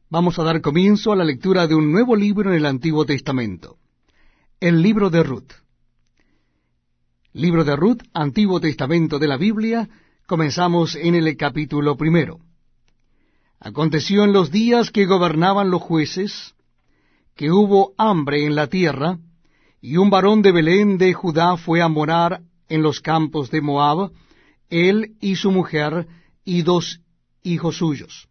Vamos a dar comienzo a la lectura de un nuevo libro en el Antiguo Testamento, el libro de Ruth. Libro de Ruth, Antiguo Testamento de la Biblia. Comenzamos en el capítulo 1. Aconteció en los días que gobernaban los jueces, que hubo hambre en la tierra, y un varón de Belén de Judá fue a morar en los campos de Moab, él y su mujer y 2 hijos suyos.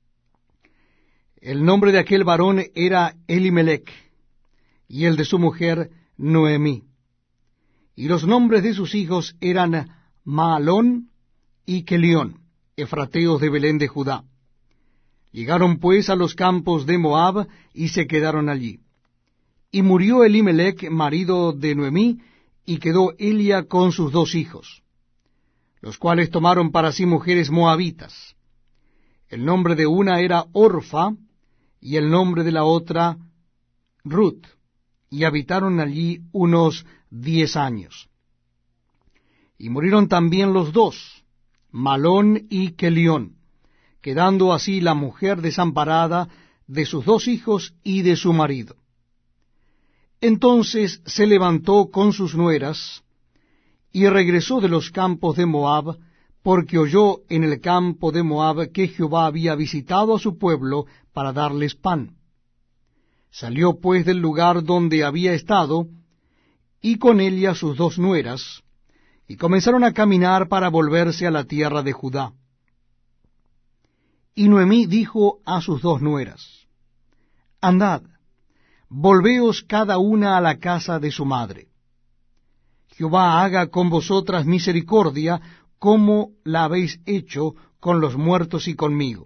El nombre de aquel varón era Elimelech, y el de su mujer Noemí. Y los nombres de sus hijos eran Mahalón y Kelión, efrateos de Belén de Judá. Llegaron pues a los campos de Moab, y se quedaron allí. Y murió Elimelech, marido de Noemí, y quedó Elia con sus 2 hijos, los cuales tomaron para sí mujeres moabitas. El nombre de una era Orfa, y el nombre de la otra Ruth, y habitaron allí unos 10 años. Y murieron también los 2, Mahalón y Kelión, quedando así la mujer desamparada de sus 2 hijos y de su marido. Entonces se levantó con sus nueras, y regresó de los campos de Moab, porque oyó en el campo de Moab que Jehová había visitado a su pueblo para darles pan. Salió pues del lugar donde había estado, y con ella sus 2 nueras, y comenzaron a caminar para volverse a la tierra de Judá. Y Noemí dijo a sus 2 nueras: Andad, volveos cada una a la casa de su madre. Jehová haga con vosotras misericordia, como la habéis hecho con los muertos y conmigo.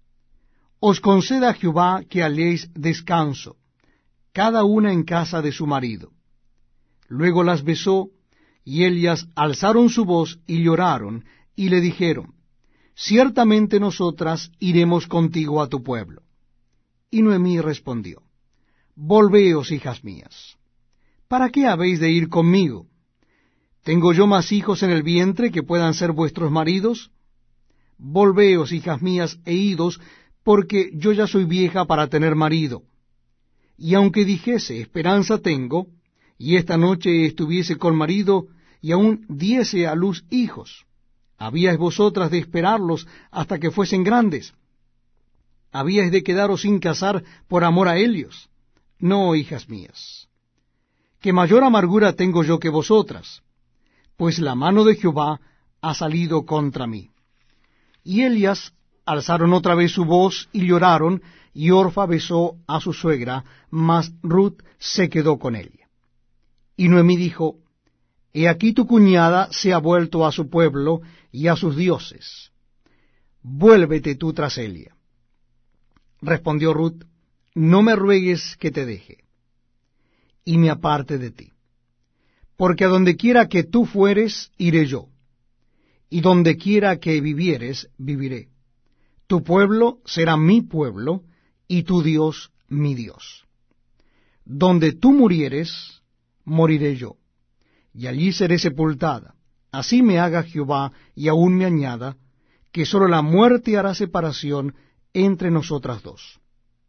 Os conceda Jehová que halléis descanso, cada una en casa de su marido. Luego las besó, y ellas alzaron su voz y lloraron, y le dijeron: Ciertamente nosotras iremos contigo a tu pueblo. Y Noemí respondió: Volveos, hijas mías. ¿Para qué habéis de ir conmigo? ¿Tengo yo más hijos en el vientre que puedan ser vuestros maridos? Volveos, hijas mías, e idos, porque yo ya soy vieja para tener marido. Y aunque dijese, esperanza tengo, y esta noche estuviese con marido, y aún diese a luz hijos, ¿habíais vosotras de esperarlos hasta que fuesen grandes? ¿Habíais de quedaros sin casar por amor a ellos? No, hijas mías, que mayor amargura tengo yo que vosotras, pues la mano de Jehová ha salido contra mí. Y ellas alzaron otra vez su voz y lloraron, y Orfa besó a su suegra, mas Ruth se quedó con ella. Y Noemí dijo: He aquí tu cuñada se ha vuelto a su pueblo y a sus dioses. Vuélvete tú tras ella. Respondió Ruth: No me ruegues que te deje, y me aparte de ti. Porque a donde quiera que tú fueres, iré yo, y donde quiera que vivieres, viviré. Tu pueblo será mi pueblo, y tu Dios mi Dios. Donde tú murieres, moriré yo, y allí seré sepultada. Así me haga Jehová, y aún me añada, que sólo la muerte hará separación entre nosotras 2.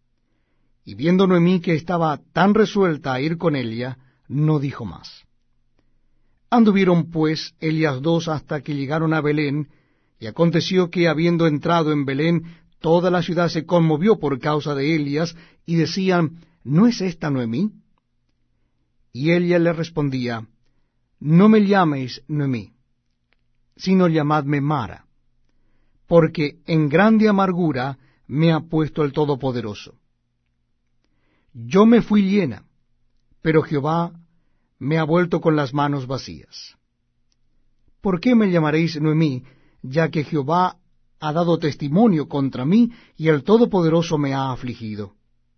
Y viendo Noemí que estaba tan resuelta a ir con ella, no dijo más. Anduvieron pues ellas 2 hasta que llegaron a Belén, y aconteció que, habiendo entrado en Belén, toda la ciudad se conmovió por causa de ellas, y decían: ¿No es esta Noemí? Y ella le respondía: No me llaméis Noemí, sino llamadme Mara, porque en grande amargura me ha puesto el Todopoderoso. Yo me fui llena, pero Jehová me ha vuelto con las manos vacías. ¿Por qué me llamaréis Noemí, ya que Jehová ha dado testimonio contra mí, y el Todopoderoso me ha afligido?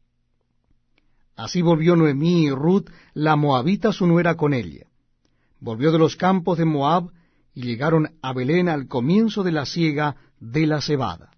Así volvió Noemí y Ruth, la moabita, su nuera, con ella. Volvió de los campos de Moab, y llegaron a Belén al comienzo de la siega de la cebada.